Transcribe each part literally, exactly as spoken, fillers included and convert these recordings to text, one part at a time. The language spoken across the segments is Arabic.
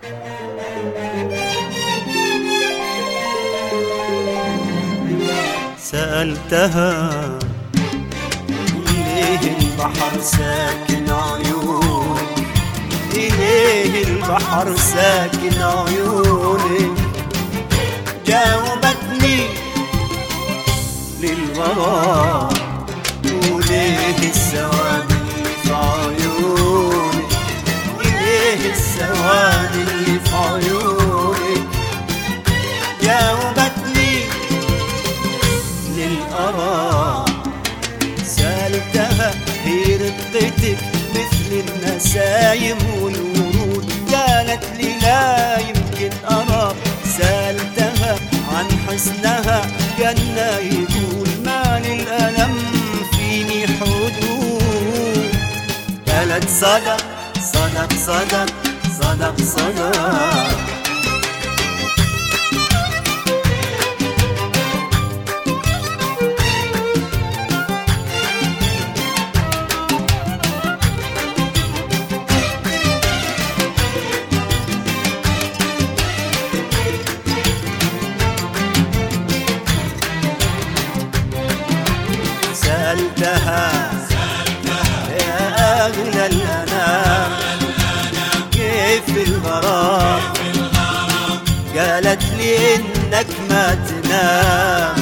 سألتها ليه البحر ساكن عيوني، ليه البحر ساكن عيوني، جاوبتني للغرام وليه السواد اللي في عيوني، ليه السواد اللي في عيوني، جاوبتني للغرام. سألتها هي رقتك مثل النسايم والورود، قالت لي لا يمكن أرى. سألتها عن حسنها جنة يقول ما للألم فيني حدود، قالت صدق صدق صدق صدق صدق. سألتها يا أغلى الأنام كيف الغرام، قالت لي إنك ما تنام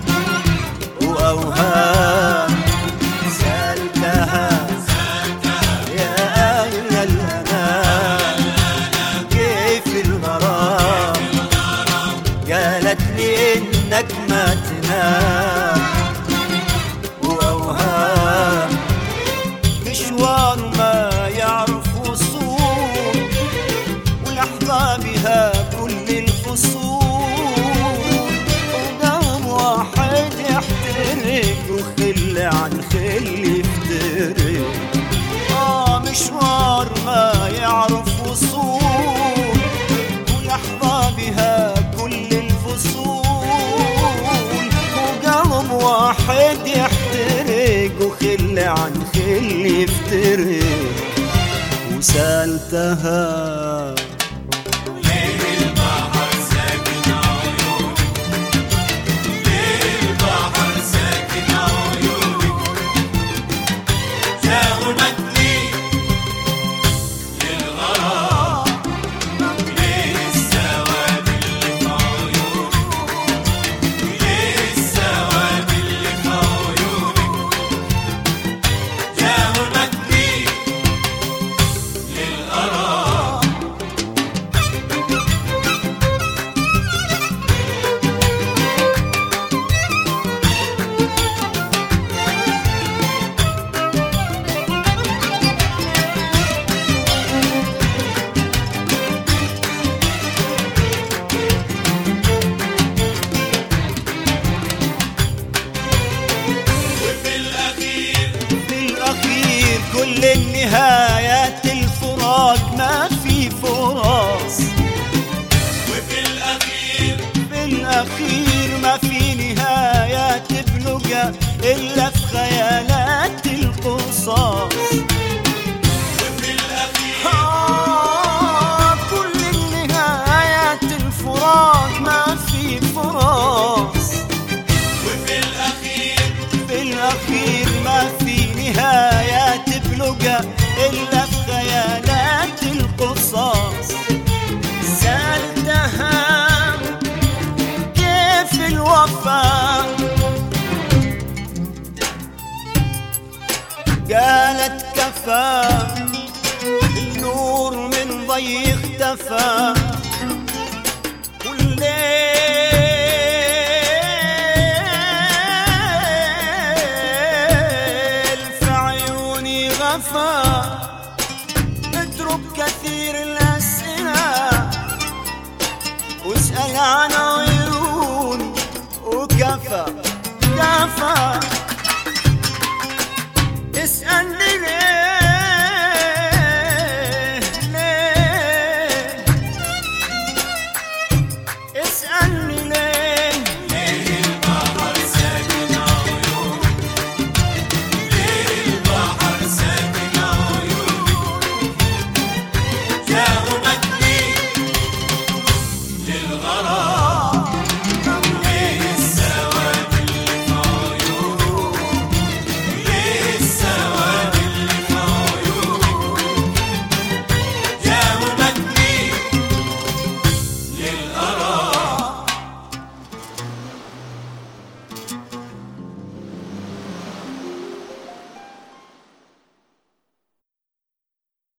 وأوهام. سألتها يا أغلى الأنام كيف الغرام، قالت لي إنك ما تنام وأوهام. مشوار ما يعرف وصول ولحظة بها كل الفصول، وقلب واحد يحترق وخل عن خل يفترق. آه مشوار ما يعرف وصول ولحظة بها كل الفصول، وقلب واحد يحترق وخل عن خل يفترق. وسألتها ليه البحر ساكن عيوني، ليه البحر ساكن عيوني، جاوبتني للغرام ليه السواد اللي في عيوني، ليه السواد اللي في عيوني، جاوبتني للغرام. وفي الأخير في الأخير كل النهايات الفراق ما في فرص، وفي الأخير في الأخير ما في نهايات بلقى إلا في خيالات القصص. وفي الأخير آه كل النهايات الفراق ما في فرص، وفي الأخير في الأخير ما في نهايات بلقى إلا في خيالات القصص. سألتها كيف الوفاء، قالت كفى النور من ضي اختفى، والليل في عيوني غفى. اترك كثير الأسئلة واسأل عن عيوني، وكفى كفى